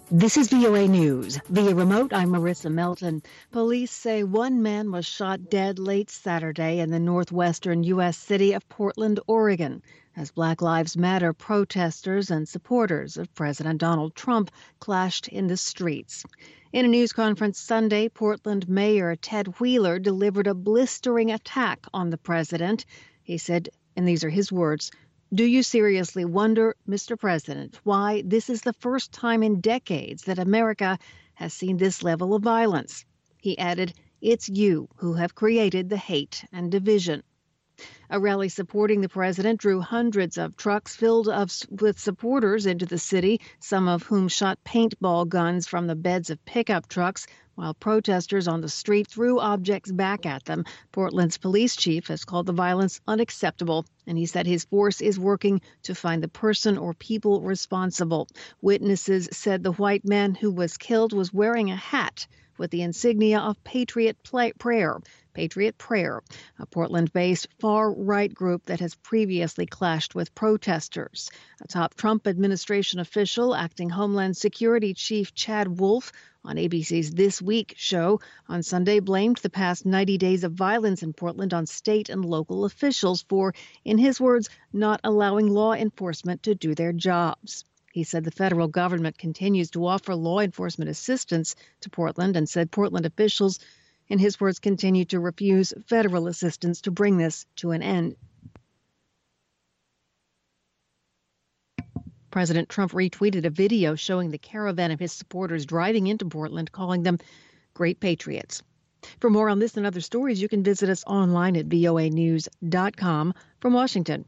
This is VOA News. Via remote, I'm Marissa Melton. Police say one man was shot dead late Saturday in the northwestern U.S. city of Portland, Oregon, as Black Lives Matter protesters and supporters of President Donald Trump clashed in the streets. In a news conference Sunday, Portland Mayor Ted Wheeler delivered a blistering attack on the president. He said, and these are his words, "Do you seriously wonder, Mr. President, why this is the first time in decades that America has seen this level of violence?" He added, "It's you who have created the hate and division." A rally supporting the president drew hundreds of trucks filled with supporters into the city, some of whom shot paintball guns from the beds of pickup trucks, while protesters on the street threw objects back at them. Portland's police chief has called the violence unacceptable, and he said his force is working to find the person or people responsible. Witnesses said the white man who was killed was wearing a hat with the insignia of Patriot Prayer, a Portland-based far-right group that has previously clashed with protesters. A top Trump administration official, acting Homeland Security Chief Chad Wolf, on ABC's This Week show on Sunday, blamed the past 90 days of violence in Portland on state and local officials for, in his words, not allowing law enforcement to do their jobs. He said the federal government continues to offer law enforcement assistance to Portland and said Portland officials, in his words, continue to refuse federal assistance to bring this to an end. President Trump retweeted a video showing the caravan of his supporters driving into Portland, calling them great patriots. For more on this and other stories, you can visit us online at voanews.com. From Washington,